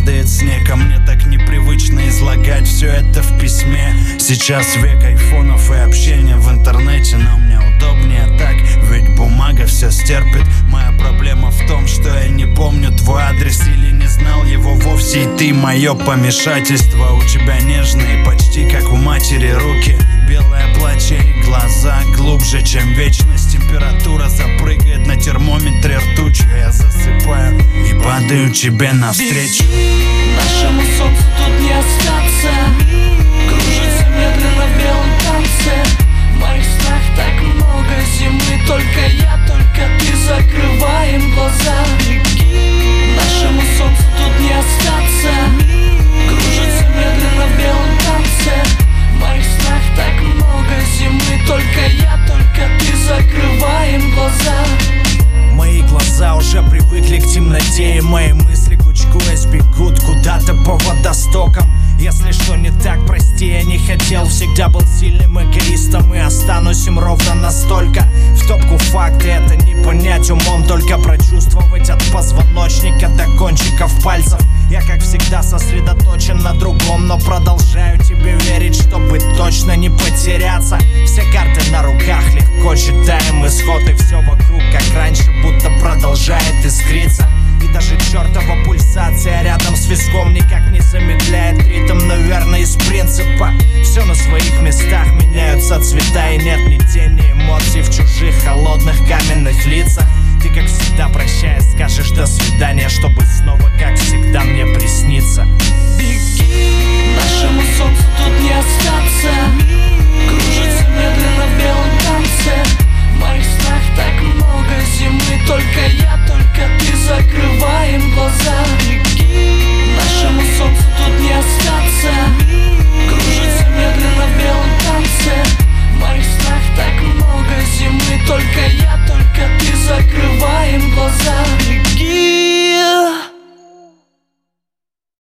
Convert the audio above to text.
падает снег, а мне так непривычно излагать все это в письме. Сейчас век айфонов и общения в интернете, но мне удобнее так, ведь бумага все стерпит. Моя проблема в том, что я не помню твой адрес или не знал его вовсе, и ты мое помешательство. У тебя нежные, почти как у матери руки, белое платье и глаза глубже, чем вечность. Температура запрыгает на термометре ртучью, я засыпаю и падаю тебе навстречу. Нашему солнцу тут не остаться, кружится медленно в белом танце. В моих снах так много зимы, только я, только ты, закрываем глаза. Нашему солнцу тут не остаться, кружится медленно в белом танце. В моих снах так много зимы, только я, только ты, закрываем глаза. Мои глаза уже привыкли к темноте, и мои мысли, кучкуясь, бегут куда-то по водостокам. Если что не так, прости, я не хотел. Всегда был сильным эгоистом и останусь им ровно настолько. В топку факты это не понять умом, только прочувствовать от позвоночника до кончиков пальцев. Я, как всегда, сосредоточен на другом, но продолжаю тебе верить, чтобы точно не потеряться. Все карты на руках, легко читаем исход, и все вокруг, как раньше, будто продолжает искриться. И даже чертова пульсация рядом с виском никак не замедляет ритм, наверное, из принципа. Все на своих местах, меняются цвета, и нет ни тени эмоций в чужих холодных каменных лицах. Ты, как всегда, прощаясь, скажешь до свидания, чтобы снова, как всегда, мне